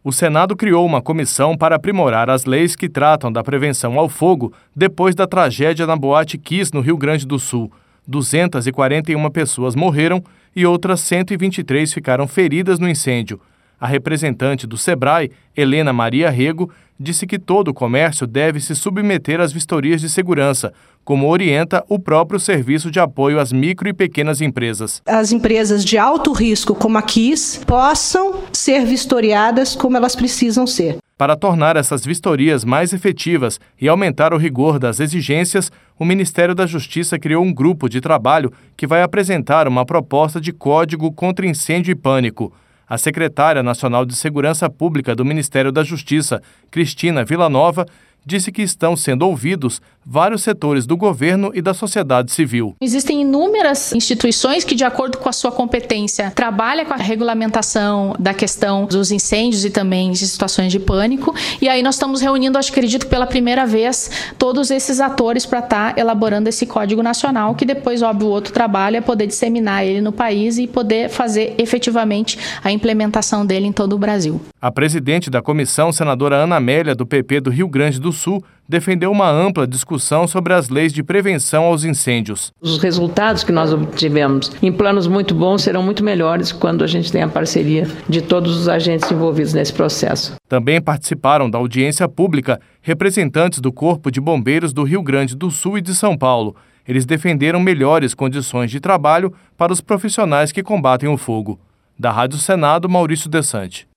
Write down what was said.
O Senado criou uma comissão para aprimorar as leis que tratam da prevenção ao fogo depois da tragédia na Boate Kiss, no Rio Grande do Sul. 241 pessoas morreram e outras 123 ficaram feridas no incêndio. A representante do SEBRAE, Helena Maria Rego, disse que todo o comércio deve se submeter às vistorias de segurança, como orienta o próprio Serviço de Apoio às Micro e Pequenas Empresas. As empresas de alto risco, como a Kiss, possam ser vistoriadas como elas precisam ser. Para tornar essas vistorias mais efetivas e aumentar o rigor das exigências, o Ministério da Justiça criou um grupo de trabalho que vai apresentar uma proposta de código contra incêndio e pânico. A secretária nacional de Segurança Pública do Ministério da Justiça, Cristina Villanova, disse que estão sendo ouvidos vários setores do governo e da sociedade civil. Existem inúmeras instituições que, de acordo com a sua competência, trabalham com a regulamentação da questão dos incêndios e também de situações de pânico. E aí nós estamos reunindo, acredito, pela primeira vez, todos esses atores para estar elaborando esse Código Nacional, que depois, óbvio, o outro trabalho é poder disseminar ele no país e poder fazer efetivamente a implementação dele em todo o Brasil. A presidente da comissão, senadora Ana Amélia, do PP do Rio Grande do Sul, defendeu uma ampla discussão sobre as leis de prevenção aos incêndios. Os resultados que nós obtivemos em planos muito bons serão muito melhores quando a gente tem a parceria de todos os agentes envolvidos nesse processo. Também participaram da audiência pública representantes do Corpo de Bombeiros do Rio Grande do Sul e de São Paulo. Eles defenderam melhores condições de trabalho para os profissionais que combatem o fogo. Da Rádio Senado, Maurício Desante.